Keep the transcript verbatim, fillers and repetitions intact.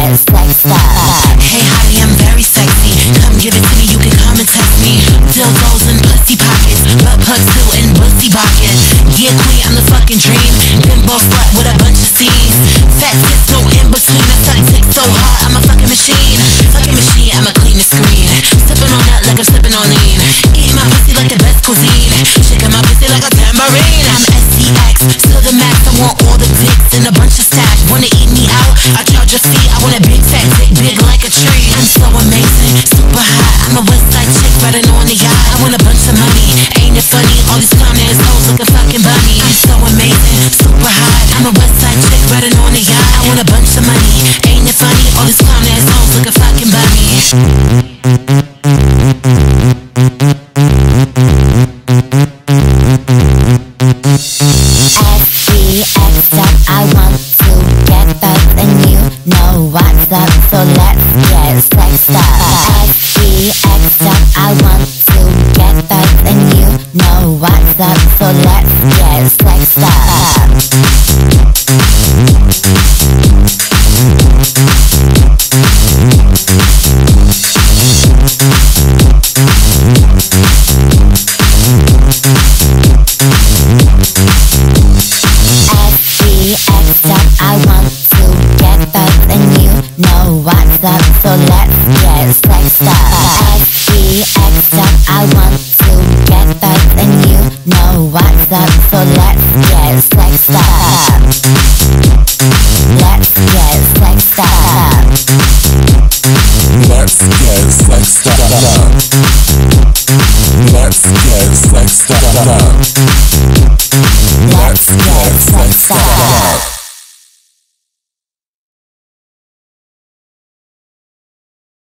get sexed up. Hey hottie, I'm very sexy. Come give it to me, you can come and test me. Dildos and pussy pockets, butt plug too and pussy pockets. Yeah queen, I'm the fucking dream. Bimbo slut with a bunch of C's. Fat tits, no in between. I suck dick so hard, I'm a fucking machine. Fucking machine, I'ma clean the screen. Sipping on that like I'm sipping on lean. Eat my pussy like the best cuisine. Shaking my pussy like a tambourine. I'm S C X to the max. I want all the dicks and a bunch of stacks. Wanna eat me out? I charge a fee. I want a big fat dick, big like a tree. I'm so amazing, super hot. I'm a west side chick riding on the yacht. I want a bunch of money. Ain't it funny? All these clown ass hoes looking fucking bummy. I'm so amazing, super hot. I'm a west side chick riding on the yacht. I want a bunch of money. Ain't it funny? All these clown ass hoes looking fucking bummy. I want to get both and you know what's up, so let's get sexed up. S D X up, I want to get both and you know what's up, so let's get sexed up. I want to get both and you know what's up, so let's get sexed up. S D X up, I want to get both and you know what's up, so let's